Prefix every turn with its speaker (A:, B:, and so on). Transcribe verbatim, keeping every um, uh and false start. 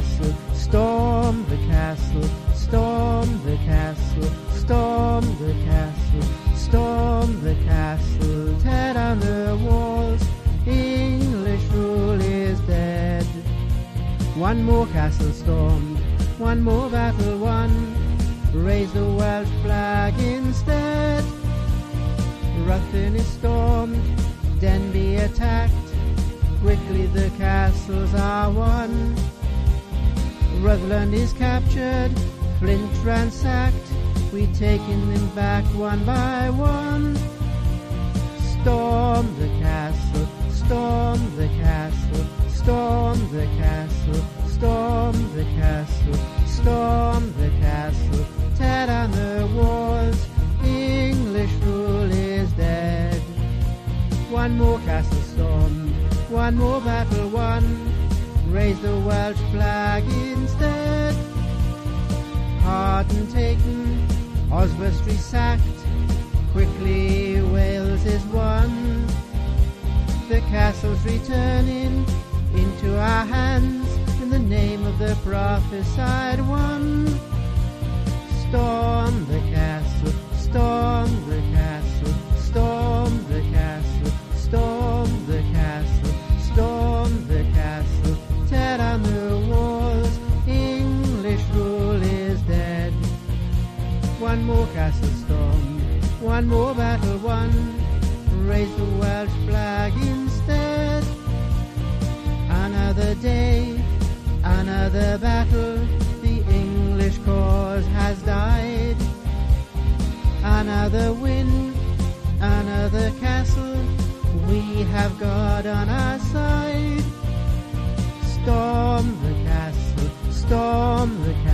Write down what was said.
A: castle, storm the castle, storm the castle, storm the castle, storm the castle, tear down the walls, English rule is dead. One more castle stormed, one more battle won, raise the Welsh flag instead. Ruthven is stormed, Denbigh attacked, quickly the castles are won. Rutherland is captured, Flint ransacked, we taking them back one by one. Storm the castle, storm the castle, storm the castle, storm the castle, storm the castle, tear down the walls, English rule is dead. One more castle stormed, one more battle won, raise the Welsh flag instead. Harden taken, Oswestry sacked, quickly Wales is won. The castle's returning into our hands, in the name of the prophesied one. Storm the castle, storm the castle, storm the castle, storm the castle, storm the castle, tear down the walls, English rule is dead. One more castle stormed, one more battle won, raise the Welsh flag instead. Another day, another battle, the English cause has died. Another win, another castle, we have God on our side. Storm the castle, storm the castle,